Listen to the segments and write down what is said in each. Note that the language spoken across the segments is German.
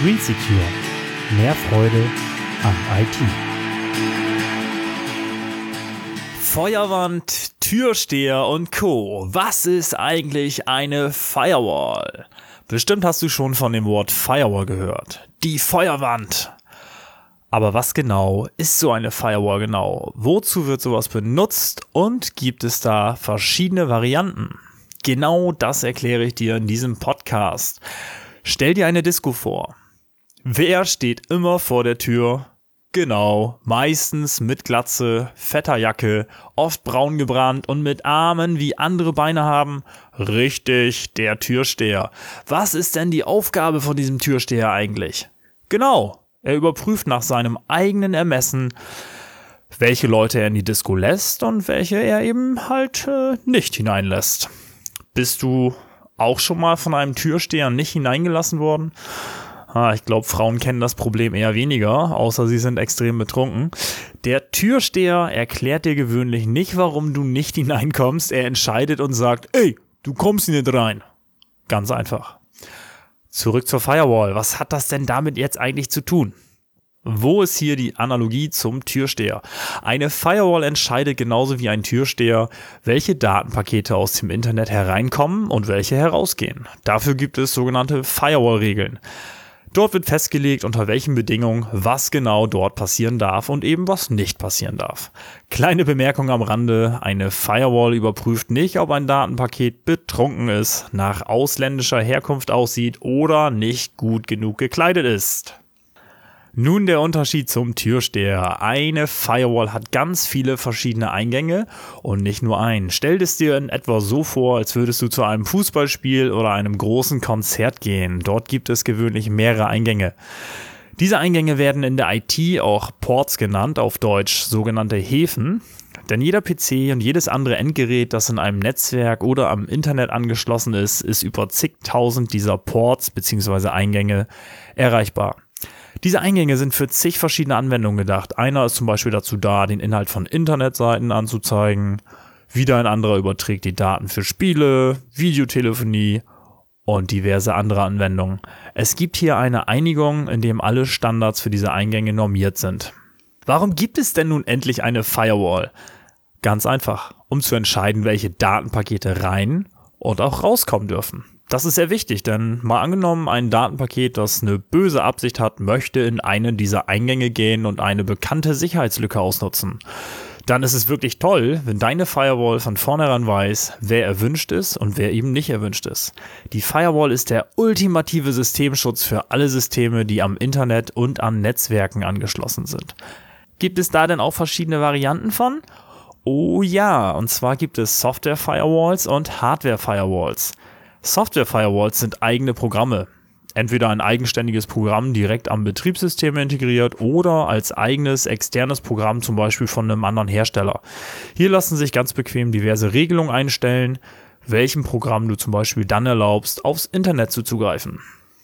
Green Secure. Mehr Freude am IT. Feuerwand, Türsteher und Co. Was ist eigentlich eine Firewall? Bestimmt hast du schon von dem Wort Firewall gehört. Die Feuerwand. Aber was genau ist so eine Firewall genau? Wozu wird sowas benutzt und gibt es da verschiedene Varianten? Genau das erkläre ich dir in diesem Podcast. Stell dir eine Disco vor. Wer steht immer vor der Tür? Genau, meistens mit Glatze, fetter Jacke, oft braun gebrannt und mit Armen wie andere Beine haben. Richtig, der Türsteher. Was ist denn die Aufgabe von diesem Türsteher eigentlich? Genau, er überprüft nach seinem eigenen Ermessen, welche Leute er in die Disco lässt und welche er eben halt nicht hineinlässt. Bist du auch schon mal von einem Türsteher nicht hineingelassen worden? Ich glaube, Frauen kennen das Problem eher weniger, außer sie sind extrem betrunken. Der Türsteher erklärt dir gewöhnlich nicht, warum du nicht hineinkommst. Er entscheidet und sagt, ey, du kommst nicht rein. Ganz einfach. Zurück zur Firewall. Was hat das denn damit jetzt eigentlich zu tun? Wo ist hier die Analogie zum Türsteher? Eine Firewall entscheidet genauso wie ein Türsteher, welche Datenpakete aus dem Internet hereinkommen und welche herausgehen. Dafür gibt es sogenannte Firewall-Regeln. Dort wird festgelegt, unter welchen Bedingungen was genau dort passieren darf und eben was nicht passieren darf. Kleine Bemerkung am Rande, eine Firewall überprüft nicht, ob ein Datenpaket betrunken ist, nach ausländischer Herkunft aussieht oder nicht gut genug gekleidet ist. Nun der Unterschied zum Türsteher. Eine Firewall hat ganz viele verschiedene Eingänge und nicht nur einen. Stell es dir in etwa so vor, als würdest du zu einem Fußballspiel oder einem großen Konzert gehen. Dort gibt es gewöhnlich mehrere Eingänge. Diese Eingänge werden in der IT auch Ports genannt, auf Deutsch sogenannte Häfen. Denn jeder PC und jedes andere Endgerät, das in einem Netzwerk oder am Internet angeschlossen ist über zigtausend dieser Ports bzw. Eingänge erreichbar. Diese Eingänge sind für zig verschiedene Anwendungen gedacht. Einer ist zum Beispiel dazu da, den Inhalt von Internetseiten anzuzeigen. Wieder ein anderer überträgt die Daten für Spiele, Videotelefonie und diverse andere Anwendungen. Es gibt hier eine Einigung, in dem alle Standards für diese Eingänge normiert sind. Warum gibt es denn nun endlich eine Firewall? Ganz einfach, um zu entscheiden, welche Datenpakete rein und auch rauskommen dürfen. Das ist sehr wichtig, denn mal angenommen, ein Datenpaket, das eine böse Absicht hat, möchte in einen dieser Eingänge gehen und eine bekannte Sicherheitslücke ausnutzen. Dann ist es wirklich toll, wenn deine Firewall von vornherein weiß, wer erwünscht ist und wer eben nicht erwünscht ist. Die Firewall ist der ultimative Systemschutz für alle Systeme, die am Internet und an Netzwerken angeschlossen sind. Gibt es da denn auch verschiedene Varianten von? Oh ja, und zwar gibt es Software-Firewalls und Hardware-Firewalls. Software-Firewalls sind eigene Programme. Entweder ein eigenständiges Programm direkt am Betriebssystem integriert oder als eigenes externes Programm, zum Beispiel von einem anderen Hersteller. Hier lassen sich ganz bequem diverse Regelungen einstellen, welchem Programm du zum Beispiel dann erlaubst, aufs Internet zuzugreifen.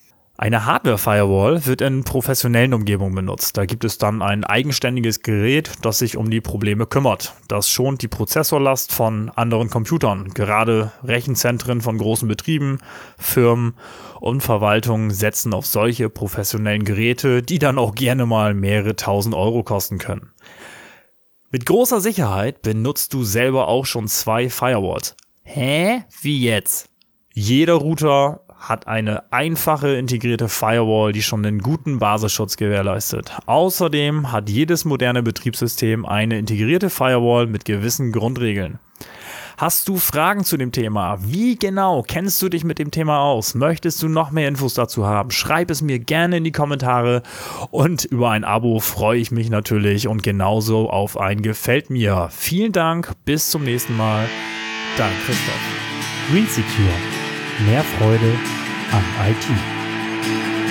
Eine Hardware-Firewall wird in professionellen Umgebungen benutzt. Da gibt es dann ein eigenständiges Gerät, das sich um die Probleme kümmert. Das schont die Prozessorlast von anderen Computern. Gerade Rechenzentren von großen Betrieben, Firmen und Verwaltungen setzen auf solche professionellen Geräte, die dann auch gerne mal mehrere tausend Euro kosten können. Mit großer Sicherheit benutzt du selber auch schon 2 Firewalls. Hä? Wie jetzt? Jeder Router hat eine einfache integrierte Firewall, die schon einen guten Basisschutz gewährleistet. Außerdem hat jedes moderne Betriebssystem eine integrierte Firewall mit gewissen Grundregeln. Hast du Fragen zu dem Thema? Wie genau kennst du dich mit dem Thema aus? Möchtest du noch mehr Infos dazu haben? Schreib es mir gerne in die Kommentare und über ein Abo freue ich mich natürlich und genauso auf ein Gefällt mir. Vielen Dank, bis zum nächsten Mal. Dein Christoph. Green Secure. Mehr Freude am IT.